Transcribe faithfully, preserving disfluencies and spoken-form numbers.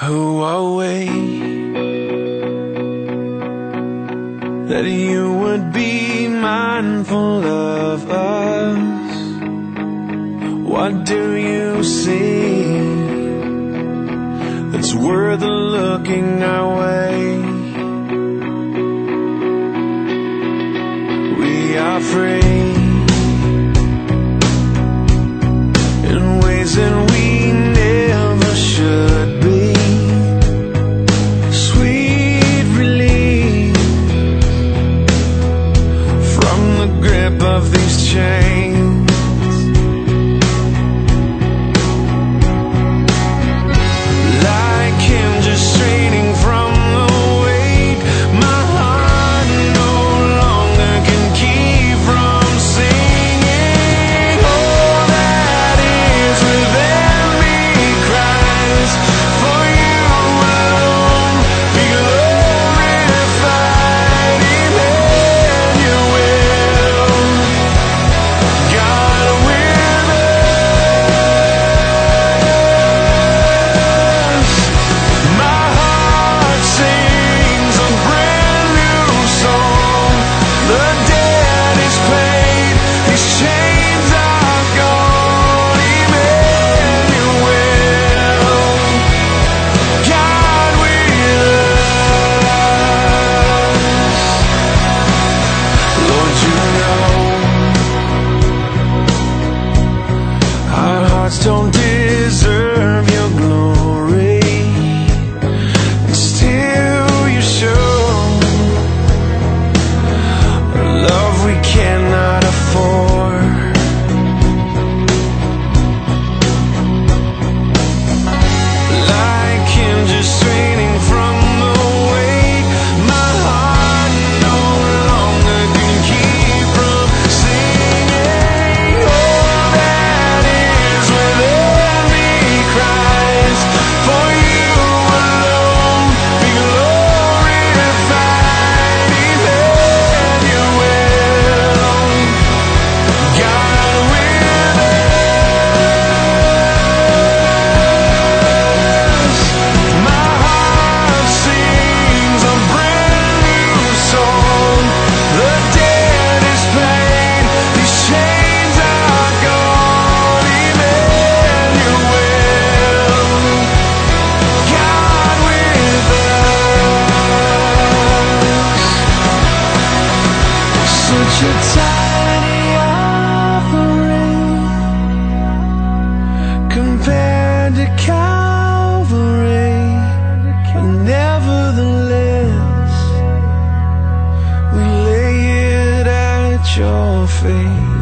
Who are we that you would be mindful of us? What do you see that's worth looking our way? We are free in ways that we never should be. Sweet relief from the grip of these chains. Like hinges straining from the weight, my heart no longer can keep from singing. All that is within me cries, for you alone be glorified, Emmanuel, God with us. My heart sings a brand new song. The debt is paid, these chains are gone, Emmanuel, God with us. Lord, you know our hearts don't deserve your glory, and still you show a love we cannot afford. Like hinges straining from the weight, my heart no longer can keep from singing. All that is within me cries, for you alone be glorified, Emmanuel, God with us. My heart sings a brand new song. The debt is paid, these chains are gone, Emmanuel, God with us. Such a tiny offering compared to Calvary, but nevertheless we lay it at your feet.